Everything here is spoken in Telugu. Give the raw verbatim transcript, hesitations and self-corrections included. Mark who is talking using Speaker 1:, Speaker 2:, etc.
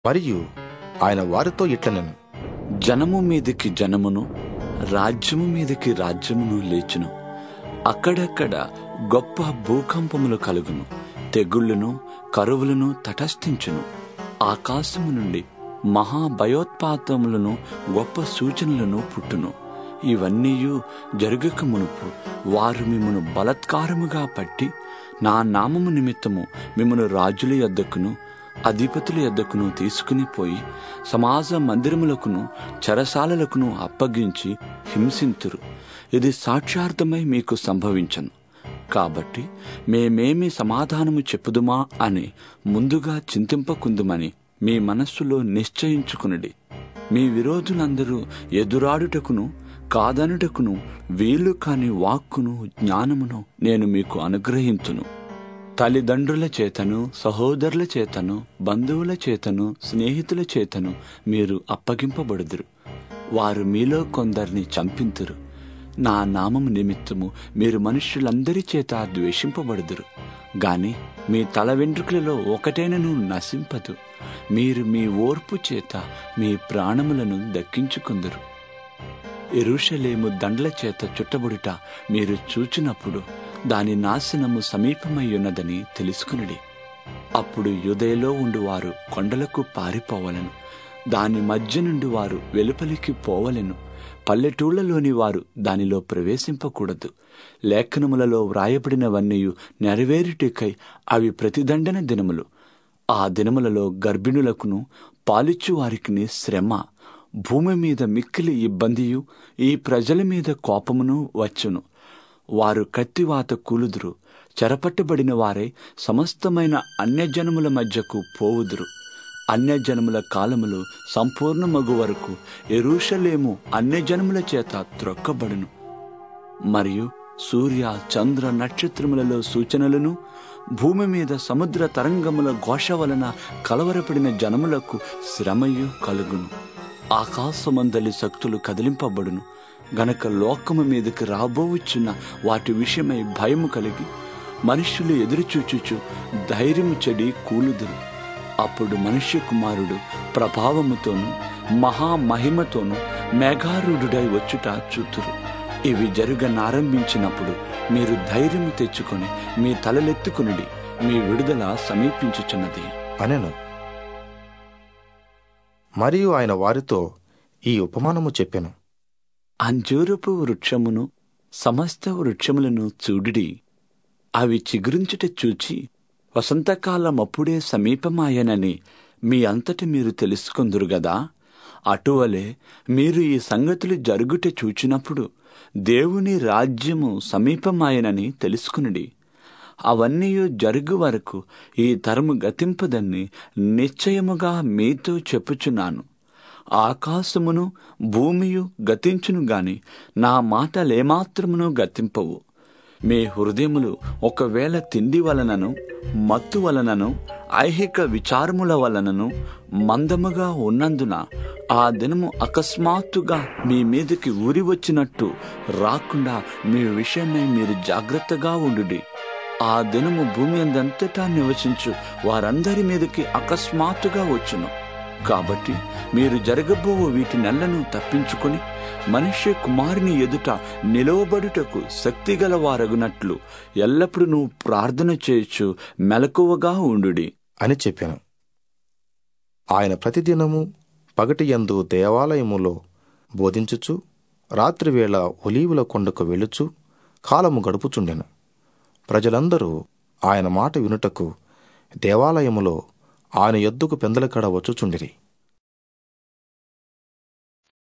Speaker 1: మరియు ఆయన వారితో ఇట్లనెను,
Speaker 2: జనము మీదికి జనమును, రాజ్యము మీదికి రాజ్యమును లేచును. అక్కడక్కడ గొప్ప భూకంపములు కలుగును, తెగుళ్లను కరువులను తటస్థించును. ఆకాశము నుండి మహాభయోత్పాతములను గొప్ప సూచనలను పుట్టును. ఇవన్నీయు జరగక మునుపు వారు మిమ్మును బలత్కారముగా పట్టి నా నామము నిమిత్తము మిమ్మును రాజుల యొద్దకును అధిపతుల యొద్దకును తీసుకుని పోయి సమాజ మందిరములకును చెరసాలలకును అప్పగించి హింసింతురు. ఇది సాక్ష్యార్థమై మీకు సంభవించను. కాబట్టి మేమేమి సమాధానము చెప్పుదుమా అని ముందుగా చింతింపకుందుమని మీ మనస్సులో నిశ్చయించుకునుడి. మీ విరోధులందరూ ఎదురాడుటకును కాదనుటకును వీలు కాని వాక్కును జ్ఞానమును నేను మీకు అనుగ్రహించును. తల్లిదండ్రుల చేతను సహోదరుల చేతను బంధువుల చేతను స్నేహితుల చేతను మీరు అప్పగింపబడుదురు. వారు మీలో కొందరిని చంపింతురు. నా నామము నిమిత్తము మీరు మనుష్యులందరి చేత ద్వేషింపబడుదురు. గాని మీ తల వెంట్రుకలలో ఒకటైనను నశింపదు. మీరు మీ ఓర్పు చేత మీ ప్రాణములను దక్కించుకుందురు. యెరూషలేము దండ్ల చేత చుట్టబడుట మీరు చూచినప్పుడు దాని నాశనము సమీపమై ఉన్నదని తెలుసుకునుడి. అప్పుడు యూదయలో ఉండువారు కొండలకు పారిపోవలెను, దాని మధ్య నుండి వారు వెలుపలికి పోవలెను. పల్లెటూళ్లలోని వారు దానిలో ప్రవేశింపకూడదు. లేఖనములలో వ్రాయబడినవన్నీ నెరవేరుటికై అవి ప్రతిదండన దినములు. ఆ దినములలో గర్భిణులకును పాలిచ్చు వారికి శ్రమ, భూమి మీద మిక్కిలి ఇబ్బందియు ఈ ప్రజల మీద కోపమును వచ్చును. వారు కత్తివాత కూలుదురు. చెరపట్టబడిన వారై సమస్తమైన అన్యజనముల మధ్యకు పోవుదురు. అన్యజనముల కాలములు సంపూర్ణమగు వరకు యెరూషలేము అన్యజనముల చేత త్రొక్కబడును. మరియు సూర్య చంద్ర నక్షత్రములలో సూచనలను, భూమి మీద సముద్ర తరంగముల ఘోష వలన కలవరపడిన జనములకు శ్రమయు కలుగును. ఆకాశమందలి శక్తులు కదిలింపబడును. గనక లోకము మీదకి రాబోవచ్చున్న వాటి విషయమై భయము కలిగి మనుష్యులు ఎదురుచూచుచు ధైర్యము చెడి కూలుదురు. అప్పుడు మనుష్య కుమారుడు ప్రభావముతోను మహామహిమతోను మేఘారూఢుడై వచ్చుట చూతురు. ఇవి జరుగనారంభించినప్పుడు మీరు ధైర్యము తెచ్చుకొని మీ తలలెత్తుకునుడి, మీ విడుదల సమీపించుచున్నది
Speaker 1: అనెను. మరియు ఆయన వారితో ఈ ఉపమానము చెప్పెను.
Speaker 2: అంజూరపు వృక్షమును సమస్త వృక్షములను చూడుడి. అవి చిగురించుట చూచి వసంతకాలం అప్పుడే సమీపమాయనని మీ అంతటి మీరు తెలుసుకొందురు గదా. అటువలే మీరు ఈ సంగతులు జరుగుట చూచినప్పుడు దేవుని రాజ్యము సమీపమాయనని తెలుసుకునుడి. అవన్నీ జరుగు వరకు ఈ తరము గతింపదని నిశ్చయముగా మీతో చెప్పుచున్నాను. ఆకాశమును భూమియు గతించును గాని నా మాటలేమాత్రమును గతింపవు. మీ హృదయములు ఒకవేళ తిండి వలనను మత్తు వలనను ఐహిక విచారముల వలనను మందముగా ఉన్నందున ఆ దినము అకస్మాత్తుగా మీ మీదకి ఊరి వచ్చినట్టు రాకుండా మీ విషయమై మీరు జాగ్రత్తగా ఉండుడి. ఆ దినము భూమి అందంతటా నివసించు వారందరి మీదకి అకస్మాత్తుగా వచ్చును. కాబట్టి మీరు జరగబో వీటి నెలను తప్పించుకొని మనుష్య కుమారుని ఎదుట నిలవబడుటకు శక్తిగల వారగునట్లు ఎల్లప్పుడూ ప్రార్థన చేయొచ్చు మెలకువగా ఉండుడి
Speaker 1: అని చెప్పాను. ఆయన ప్రతిదినము పగటి యందు దేవాలయములో బోధించుచు రాత్రివేళ ఒలీవుల కొండకు వెళ్ళుచు కాలము గడుపుచుండెను. ప్రజలందరూ ఆయన మాట వినుటకు దేవాలయములో ఆయన యొద్దకు పెందలకడ వచ్చుచుండిరి.